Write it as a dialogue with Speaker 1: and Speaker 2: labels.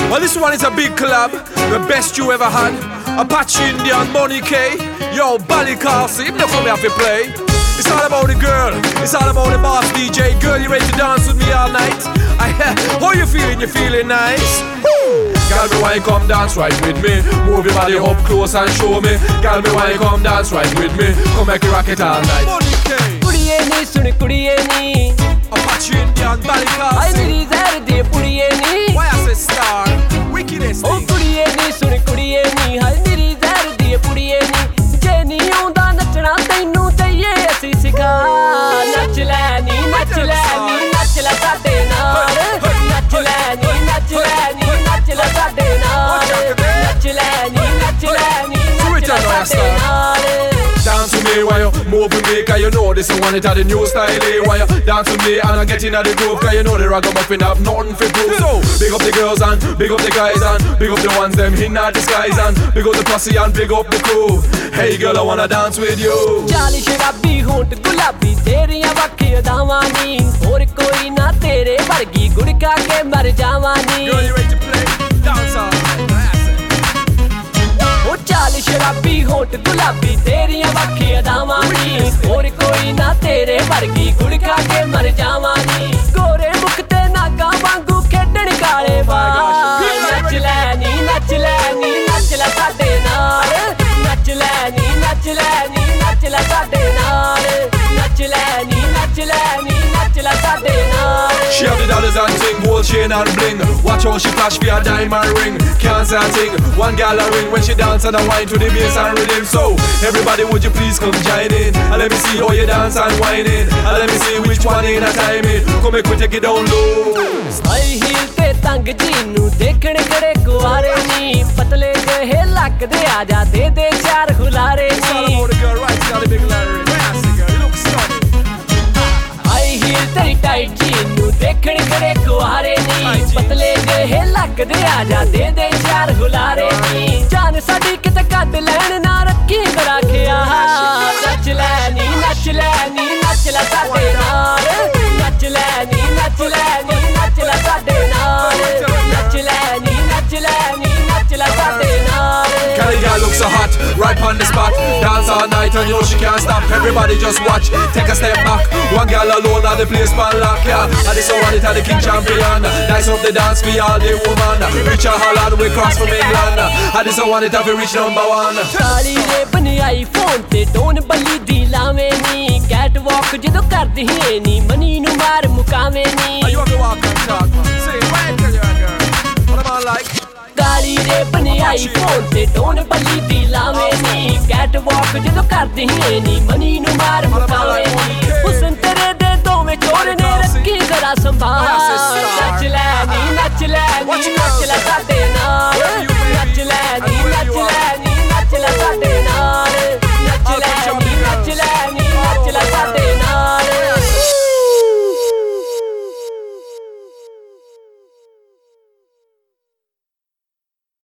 Speaker 1: Well, this one is a big collab, the best you ever had. Apache Indian, Money K, yo, Bally Carlson, even if I have to play. It's all about the girl, it's all about the boss DJ. Girl, you ready to dance with me all night? How you feeling? You feeling nice? Girl, me why you come dance right with me? Move your body up close and show me. Girl, me why you come dance right with me? Come make you rock it all night. Money K,
Speaker 2: कुड़िये नी सुन कुड़िये नी
Speaker 1: Apache Indian, Bally Carlson.
Speaker 2: आई मेरी ज़हर दे पुड़िये नी
Speaker 1: Why I say star? Wickedest
Speaker 2: O
Speaker 1: thing.
Speaker 2: कुड़िये नी सुन कुड़िये नी हाय मेरी ज़हर दे पुड़िये नी जे नी आउंदा नचना तैनू चाहिए असी सिखा नच ले नी नच ले नी नच ले साडे नाल नच ले नी नच ले नी नच ले साडे नाल नच ले नी नच ले नी नच ले साडे नाल
Speaker 1: Dance with me while you move with me, cause you know this is one it the new style, eh? While you dance with me and I get in the groove, cause you know the ragamuffin have nothing for prove. So, big up the girls and big up the guys and big up the ones them in the disguise and big up the posse and big up the crew. Hey girl, I wanna dance with you.
Speaker 2: चाली शराबी होंठ गुलाबी तेरियां वक्खी अदावां नी होर कोई ना तेरे वर्गी गुड़ खा के मर जावां नी
Speaker 1: Girl, you ready to play? Dance all night.
Speaker 2: ओ चाली शराबी होंठ गुलाबी तेरियां वक्खी अदावां नी होर कोई ना तेरे वर्गी गुड़ खा के मर जावां नी गोरे मुख ते नागा वांगू खेडण काले बाल नच ले नी नच ले नी नच ले साडे नाल नच ले नी नच ले नी नच ले साडे नाल नच ले नी नच ले नी नच ले साडे नाल
Speaker 1: She have the dollars and ting, gold chain and bling. Watch how she flash for a diamond ring. Can't say a thing, one gal a ring when she dance and a wine to the bass and rhythm. So, everybody would you please come join in and let me see how you dance and whine in. And let me see which one in a time in. Come make we take it down low.
Speaker 2: High heel ते तंग जीनू देखण खड़े कुआरे नी पतले जहे लगदे आजा दे दे चार हुलारे
Speaker 1: It's all
Speaker 2: नी
Speaker 1: about the girl, right? It's got a big Larry. Classy girl, you look stunning.
Speaker 2: High heel तेरी टाइट जीनू देखण खड़े कुआरे नी पतले जहे लगदे आजा दे दे चार हुलारे नी जान साडी किते कद लैण ना रखी बड़ा खिया नच ले नी नच ले नी नच ले साडे नाल नच ले नी नच ले नी नच ले साडे नाल नच ले नी नच ले नी नच ले साडे नाल
Speaker 1: Cali girl looks so hot, right on the spot. Dance all night and you know she can't stop. Everybody just watch, take a step back. One girl alone at the place man lock, yeah. And this one it at the king champion. Nice up the dance for all the woman. Reach a Holland, we cross from England. And this one it have to reach #1.
Speaker 2: ਕਾਲੀ ਰੇ ਬਣਾਈ phone ਤੇ down ਬੱਲੀ ਦੀ ਲਾਵੇਂ ਨੀ cat ਵਾਕ ਜਦੋਂ ਕਰਦੀ ਏ ਨੀ money ਨੂੰ ਮਾਰ ਮੁਕਾਵੇਂ ਨੀ
Speaker 1: You have to walk and talk, man. Say it right, tell you girl. What am I like?
Speaker 2: ਕਾਲੀ ਰੇ ਬਣਾਈ ਫੋਨ ਤੇ ਡੋਨ ਬੱਲੀ ਦੀ ਲਾਵੇਂ ਨੀ ਕੈਟ ਵਾਕ ਜਦੋਂ ਕਰਦੀ ਏ ਨੀ ਮਨੀ ਨੂੰ ਮਾਰ ਮੁਕਾਵੇਂ ਨੀ ਹੁਸਨ ਤੇਰੇ ਦੇ ਦੋਵੇਂ ਚੋਰ ਨੇ ਰੱਖੀ ਜ਼ਰਾ ਸੰਭਾਲ ਨੱਚ ਲੈ ਨੀ ਨੱਚ ਲੈ ਨੀ ਨੱਚ ਲੈ ਸਾਡੇ